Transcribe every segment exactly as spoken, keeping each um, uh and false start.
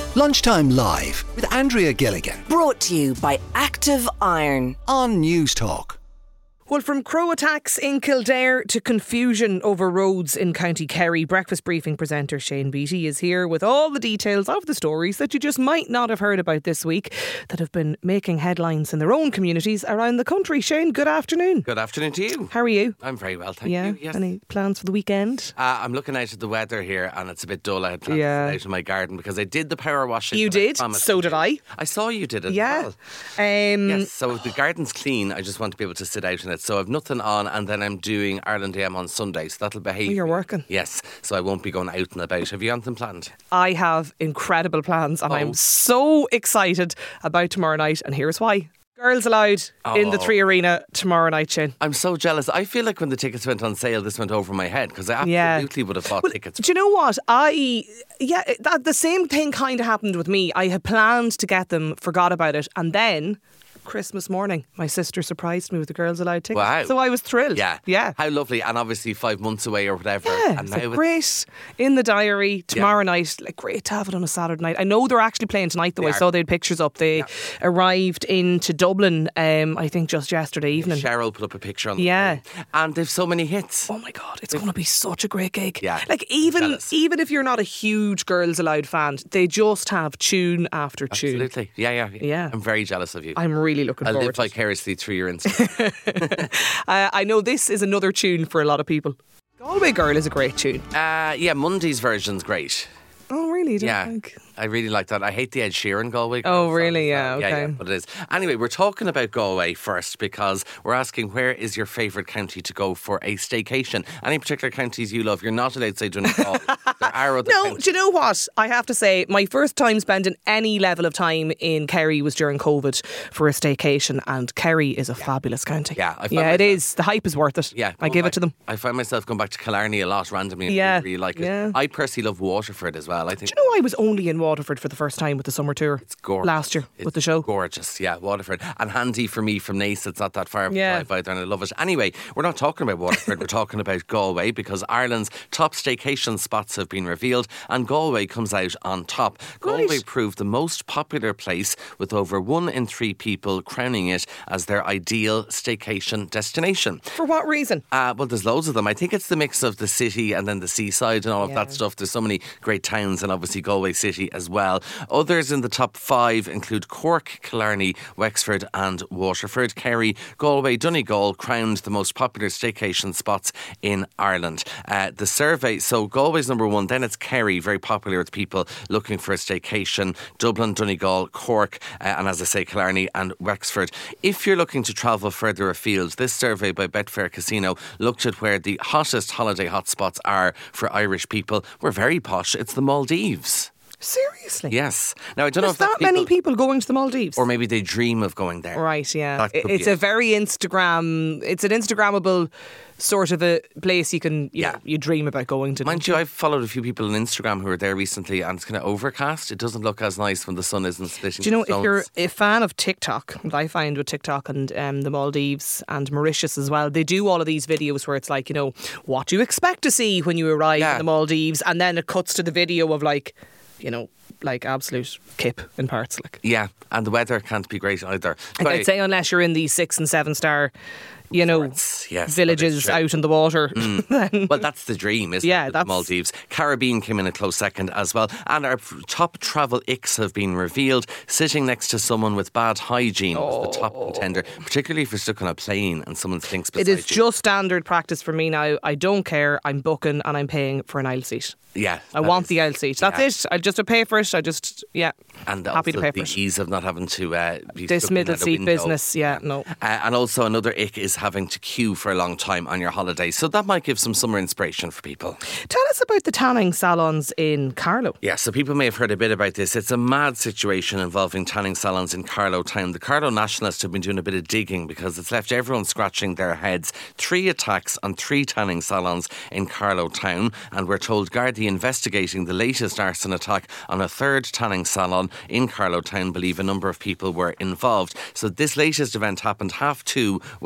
Lunchtime Live with Andrea Gilligan Brought to you by Active Iron on News Talk. Well, from crow attacks in Kildare to confusion over roads in County Kerry, Breakfast Briefing presenter Shane Beattie is here with all the details of the stories that you just might not have heard about this week that have been making headlines in their own communities around the country. Shane, good afternoon. Good afternoon to you. How are you? I'm very well, thank yeah. you. Yes. Any plans for the weekend? Uh, I'm looking out at the weather here and it's a bit dull. I had plans Yeah. to sit out in my garden because I did the power washing. You that I did? promised So to did do. I. I saw you did it Yeah. as well. Um, Yes, so the garden's clean. I just want to be able to sit out in it. So I've nothing on, and then I'm doing Ireland A M on Sunday, so that'll behave. Oh, you're working? Yes, so I won't be going out and about. Have you anything planned? I have incredible plans and Oh. I'm so excited about tomorrow night, and here's why. Girls allowed in the Oh. Three Arena tomorrow night, Shane. I'm so jealous. I feel like when the tickets went on sale, this went over my head because I Yeah. absolutely would have bought Well, tickets. do you know what? I, yeah, that, the same thing kind of happened with me. I had planned to get them, forgot about it, and then Christmas morning, my sister surprised me with the Girls Allowed tickets. Wow. So I was thrilled. Yeah. Yeah. How lovely. And obviously five months away or whatever. Yeah, and it's now like it's- great in the diary tomorrow night. Like great to have it on a Saturday night. I know they're actually playing tonight though. They I are. saw they had pictures up. They Yeah. arrived into Dublin, um, I think just yesterday evening. Cheryl put up a picture on the Yeah. phone. And they've so many hits. Oh my God, it's going to be such a great gig. Yeah, Like even jealous. even if you're not a huge Girls Aloud fan, they just have tune after tune. Absolutely. Yeah, yeah. Yeah. I'm very jealous of you. I'm really looking I forward live to it. vicariously through your Instagram. Uh, I know this is another tune for a lot of people. Galway Girl is a great tune. uh, yeah, Monday's version's great. Oh, really? You don't Yeah. think? I really like that. I hate the Ed Sheeran Galway. Oh, song really? as well. Yeah, Yeah, yeah, okay. but it is. Anyway, we're talking about Galway first because we're asking where is your favourite county to go for a staycation? Any particular counties you love? You're not allowed to say Donegal. There are other No, counties. do you know what? I have to say, my first time spending any level of time in Kerry was during COVID for a staycation, and Kerry is a fabulous county. Yeah, I found yeah, it myself- is. The hype is worth it. Yeah, I going give it back- to them. I find myself going back to Killarney a lot randomly and Yeah, really, really like it. yeah. I personally love Waterford as well. I think Do you know I was only in Waterford for the first time with the summer tour? it's gorgeous. Last year It's with the show. Gorgeous, yeah, Waterford. And handy for me from Naas, it's not that far of a Yeah. drive either, and I love it. Anyway, we're not talking about Waterford, we're talking about Galway because Ireland's top staycation spots have been revealed and Galway comes out on top. Galway Right. proved the most popular place with over one in three people crowning it as their ideal staycation destination. For what reason? Uh, well, there's loads of them. I think it's the mix of the city and then the seaside and all of Yeah. that stuff. There's so many great towns and obviously Galway City as well. Others in the top five include Cork, Killarney, Wexford and Waterford. Kerry, Galway, Donegal crowned the most popular staycation spots in Ireland. Uh, the survey, so Galway's number one, then it's Kerry, very popular with people looking for a staycation. Dublin, Donegal, Cork, uh, and as I say, Killarney and Wexford. If you're looking to travel further afield, this survey by Betfair Casino looked at where the hottest holiday hotspots are for Irish people. We're very posh. It's the Maldives. Seriously? Yes. Now, I don't know There's if that's that many people going to the Maldives? or maybe they dream of going there. Right, yeah. That could It- be It's it. a very Instagram, it's an Instagrammable sort of a place you can, you, Yeah. know, you dream about going to. Mind you, I've followed a few people on Instagram who were there recently and it's kind of overcast. It doesn't look as nice when the sun isn't splitting Do you know, the if you're stones. a fan of TikTok, what I find with TikTok and um, the Maldives and Mauritius as well, they do all of these videos where it's like, you know, what do you expect to see when you arrive Yeah. in the Maldives? And then it cuts to the video of like, you know, like absolute kip in parts. Like, Yeah, and the weather can't be great either. and But I'd say unless you're in these six and seven star, you know, Yes, that is villages true. out in the water, then Well, that's the dream, isn't Yeah, it? The that's- Maldives. Caribbean came in a close second as well. And our top travel icks have been revealed. Sitting next to someone with bad hygiene was the top contender, particularly if you're stuck on a plane and someone stinks beside it is you. just standard practice for me now. I don't care. I'm booking and I'm paying for an aisle seat. Yeah. I that want is- the aisle seat. That's yeah. it. I just pay for it. I just, yeah. And happy to also pay for the it. ease of not having to uh, be This stuck in middle at a seat window. business, yeah, no. Uh, and also another ick is having to queue for a long time on your holiday. So that might give some summer inspiration for people. Tell us about the tanning salons in Carlow. Yeah, so people may have heard a bit about this. It's a mad situation involving tanning salons in Carlow Town. The Carlow Nationalists have been doing a bit of digging because it's left everyone scratching their heads. Three attacks on three tanning salons in Carlow Town, and we're told Gardaí investigating the latest arson attack on a third tanning salon in Carlow Town believe a number of people were involved. So this latest event happened half two Wednesday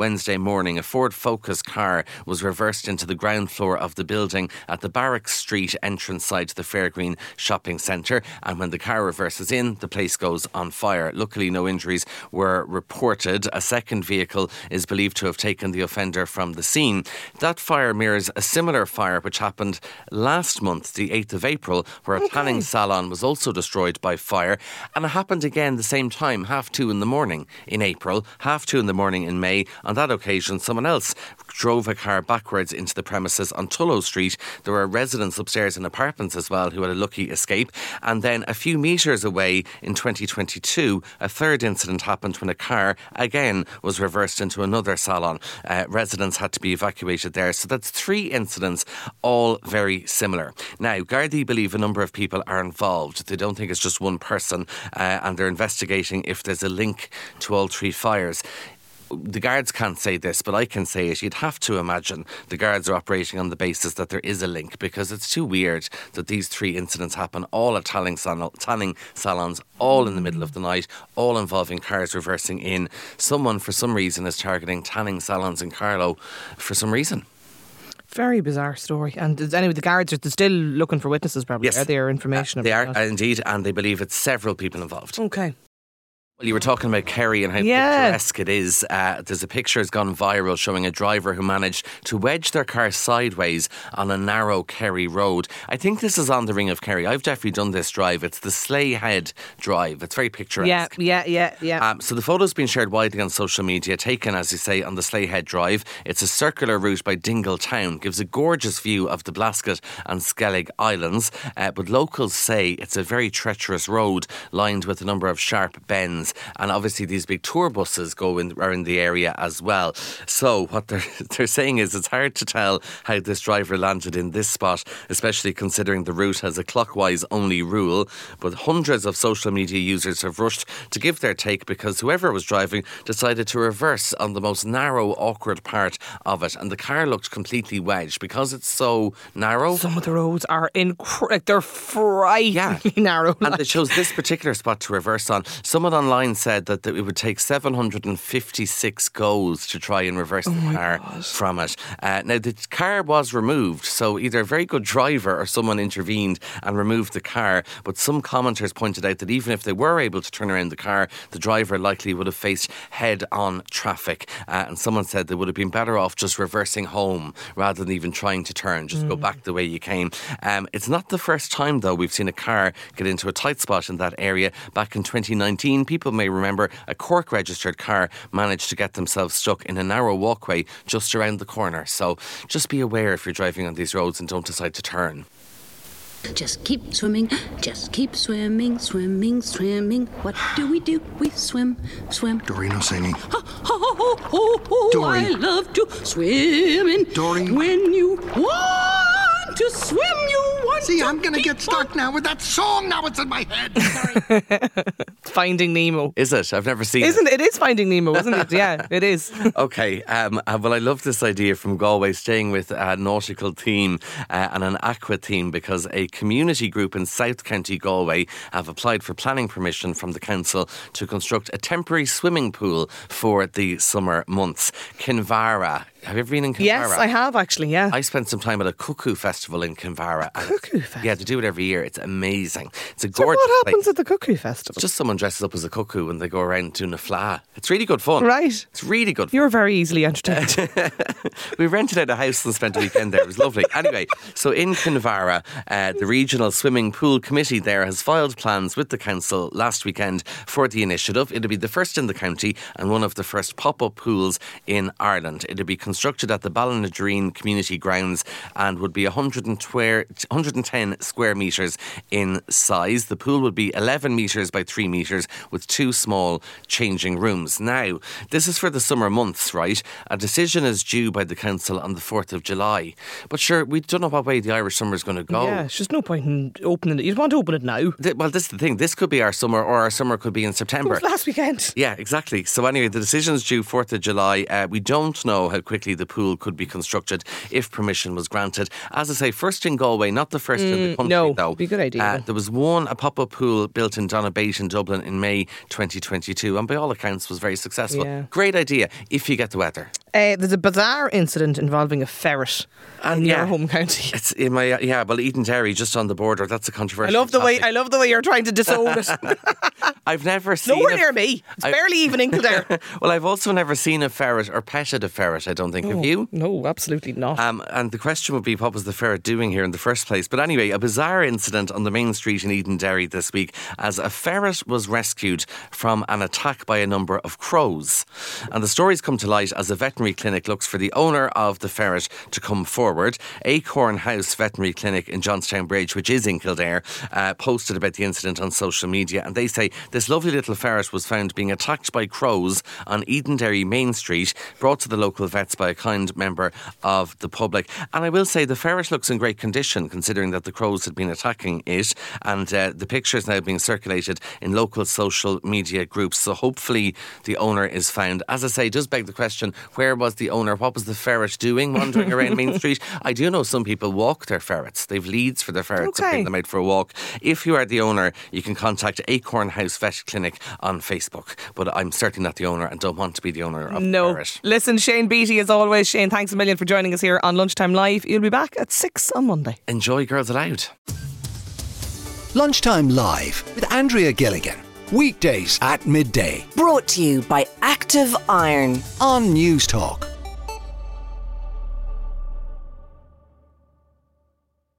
morning, a Ford Focus car was reversed into the ground floor of the building at the Barrack Street entrance side to the Fairgreen Shopping Centre. And when the car reverses in, the place goes on fire. Luckily, no injuries were reported. A second vehicle is believed to have taken the offender from the scene. That fire mirrors a similar fire which happened last month, the eighth of April, where a Okay. tanning salon was also destroyed by fire. And it happened again the same time, half two in the morning in April, half two in the morning in May. On that occasion, someone else drove a car backwards into the premises on Tullow Street. There were residents upstairs in apartments as well who had a lucky escape. And then a few metres away in twenty twenty-two, a third incident happened when a car again was reversed into another salon. Uh, residents had to be evacuated there. So that's three incidents, all very similar. Now, Gardaí believe a number of people are involved. They don't think it's just one person, uh, and they're investigating if there's a link to all three fires. The guards can't say this, but I can say it. You'd have to imagine the guards are operating on the basis that there is a link, because it's too weird that these three incidents happen all at tanning, salon, tanning salons, all in the middle of the night, all involving cars reversing in. Someone, for some reason, is targeting tanning salons in Carlow for some reason. Very bizarre story. And anyway, the guards are still looking for witnesses, probably. Yes. Are there information Uh, about they are, that? uh, indeed, and they believe it's several people involved. Okay. Well, you were talking about Kerry and how Yeah. picturesque it is. Uh, there's a picture that's gone viral showing a driver who managed to wedge their car sideways on a narrow Kerry road. I think this is on the Ring of Kerry. I've definitely done this drive. It's the Sleigh Head Drive. It's very picturesque. Yeah, yeah, yeah, yeah. Um, so the photo's been shared widely on social media, taken, as you say, on the Sleigh Head Drive. It's a circular route by Dingle Town. Gives a gorgeous view of the Blasket and Skellig Islands. Uh, but locals say it's a very treacherous road lined with a number of sharp bends. And obviously these big tour buses go in, are in the area as well. So what they're, they're saying is it's hard to tell how this driver landed in this spot, especially considering the route has a clockwise only rule. But hundreds of social media users have rushed to give their take, because whoever was driving decided to reverse on the most narrow, awkward part of it. And the car looked completely wedged because it's so narrow. Some of the roads are incredible. Like, they're frighteningly Yeah. narrow. And they chose this particular spot to reverse on. Someone online said that, that it would take seven hundred fifty-six goes to try and reverse Oh the car God. from it. Uh, now, the car was removed, so either a very good driver or someone intervened and removed the car. But some commenters pointed out that even if they were able to turn around the car, the driver likely would have faced head-on traffic. Uh, and someone said they would have been better off just reversing home rather than even trying to turn, just mm. go back the way you came. Um, it's not the first time, though, we've seen a car get into a tight spot in that area. Back in twenty nineteen, people may remember a Cork registered car managed to get themselves stuck in a narrow walkway just around the corner. So just be aware if you're driving on these roads and don't decide to turn. Just keep swimming, just keep swimming, swimming, swimming. What do we do? We swim, swim. Dory, no singing. Oh, oh, oh, oh, Dory. I love to swim in. Dory. When you want to swim, you want See, to I'm going to keep get stuck on. now with that song. Now it's in my head. Finding Nemo. Is it? I've never seen Isn't it. it? It is Finding Nemo, isn't it? Yeah, it is. Okay, um, uh, well, I love this idea from Galway, staying with a nautical theme uh, and an aqua theme, because a community group in South County Galway have applied for planning permission from the council to construct a temporary swimming pool for the summer months. Kinvara. Have you ever been in Kinvara? Yes, I have actually, yeah. I spent some time at a cuckoo festival in Kinvara. and Cuckoo it's- festival? Yeah, they do it every year. It's amazing. It's a So gorgeous what happens place. at the Cuckoo Festival? Just someone dresses up as a cuckoo and they go around doing a fla. It's really good fun. Right. It's really good fun. You're very easily entertained. We rented out a house and spent a weekend there. It was lovely. Anyway, so in Kinvara, uh, the Regional Swimming Pool Committee there has filed plans with the council last weekend for the initiative. It'll be the first in the county and one of the first pop-up pools in Ireland. It'll be constructed at the Ballinadrain Community Grounds and would be one hundred ten square metres in size. The pool would be eleven metres by three metres with two small changing rooms. Now, this is for the summer months, right? A decision is due by the council on the fourth of July. But sure, we don't know what way the Irish summer is going to go. Yeah, it's just no point in opening it. You'd want to open it now. Th- Well, this is the thing. This could be our summer, or our summer could be in It September. was last weekend. Yeah, exactly. So anyway, the decision's due fourth of July. Uh, we don't know how quickly theoretically the pool could be constructed if permission was granted. As I say, first in Galway, not the first mm, in the country no, though. Be a good idea. Uh, there was one, a pop-up pool built in Donabate in Dublin in May twenty twenty-two, and by all accounts was very successful. Yeah. Great idea if you get the weather. Uh, there's a bizarre incident involving a ferret And in yeah, your home county. It's in my yeah, well, Eden Derry, just on the border. That's a I controversial. love the way topic. I love the way you're trying to disown it. I've never seen Nowhere a- near me. It's I- barely even in Kildare. Well, I've also never seen a ferret or petted a ferret. I don't think. Have you? No, absolutely not. Um, and the question would be, what was the ferret doing here in the first place? But anyway, a bizarre incident on the main street in Eden Derry this week as a ferret was rescued from an attack by a number of crows. And the stories come to light as a veterinary clinic looks for the owner of the ferret to come forward. Acorn House Veterinary Clinic in Johnstown Bridge, which is in Kildare, uh, posted about the incident on social media, and they say this lovely little ferret was found being attacked by crows on Eden Derry Main Street, brought to the local vets by a kind member of the public. And I will say the ferret looks in great condition considering that the crows had been attacking it, and uh, the picture is now being circulated in local social media groups, so hopefully the owner is found. As I say, it does beg the question, where was the owner? What was the ferret doing wandering around Main Street? I do know some people walk their ferrets. They've leads for their ferrets and Okay. bring them out for a walk. If you are the owner, you can contact Acorn House Vet Clinic on Facebook. But I'm certainly not the owner and don't want to be the owner of No. the ferret. Listen, Shane Beattie, as always. Shane, thanks a million for joining us here on Lunchtime Live. You'll be back at six on Monday. Enjoy Girls Aloud. Lunchtime Live with Andrea Gilligan. Weekdays at midday Brought to you by Active Iron. on News Talk.